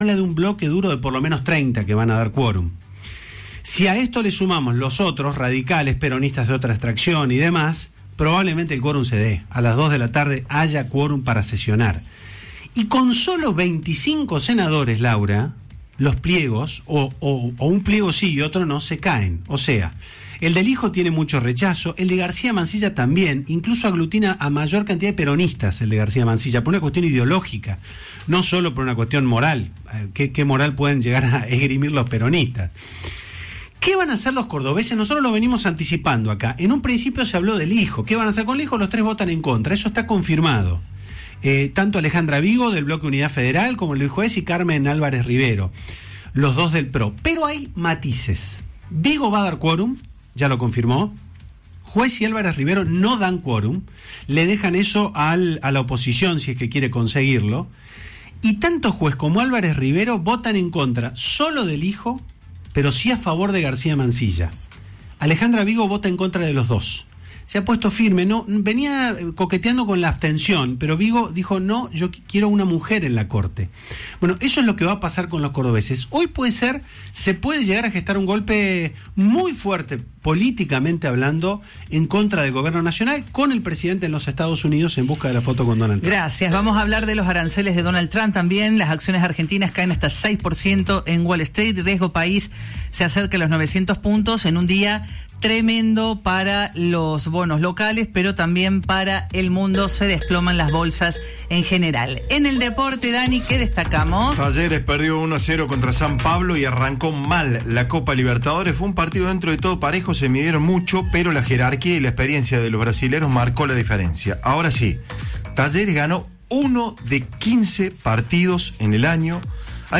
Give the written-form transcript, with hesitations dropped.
habla de un bloque duro de por lo menos 30 que van a dar quórum. Si a esto le sumamos los otros, radicales, peronistas de otra extracción y demás, probablemente el quórum se dé. A las 2 de la tarde haya quórum para sesionar. Y con solo 25 senadores, Laura, los pliegos, o un pliego sí y otro no, se caen. O sea, el del hijo tiene mucho rechazo, el de García Mansilla también, incluso aglutina a mayor cantidad de peronistas el de García Mansilla, por una cuestión ideológica, no solo por una cuestión moral. ¿Qué moral pueden llegar a esgrimir los peronistas? ¿Qué van a hacer los cordobeses? Nosotros lo venimos anticipando acá. En un principio se habló del hijo. ¿Qué van a hacer con el hijo? Los tres votan en contra. Eso está confirmado. Tanto Alejandra Vigo, del Bloque Unidad Federal, como Luis Juez y Carmen Álvarez Rivero, los dos del PRO. Pero hay matices. Vigo va a dar quórum, ya lo confirmó. Juez y Álvarez Rivero no dan quórum, le dejan eso a la oposición si es que quiere conseguirlo. Y tanto Juez como Álvarez Rivero votan en contra solo del hijo, pero sí a favor de García Mansilla. Alejandra Vigo vota en contra de los dos. Se ha puesto firme, no venía coqueteando con la abstención, pero Vigo dijo, no, yo quiero una mujer en la Corte. Bueno, eso es lo que va a pasar con los cordobeses. Hoy se puede llegar a gestar un golpe muy fuerte, políticamente hablando, en contra del gobierno nacional, con el presidente en los Estados Unidos en busca de la foto con Donald Trump. Gracias. Vamos a hablar de los aranceles de Donald Trump también. Las acciones argentinas caen hasta 6% en Wall Street. Riesgo país se acerca a los 900 puntos en un día tremendo para los bonos locales, pero también para el mundo. Se desploman las bolsas en general. En el deporte, Dani, ¿qué destacamos? Talleres perdió 1-0 contra San Pablo y arrancó mal la Copa Libertadores. Fue un partido dentro de todo parejo, se midieron mucho, pero la jerarquía y la experiencia de los brasileros marcó la diferencia. Ahora sí, Talleres ganó 1 de 15 partidos en el año,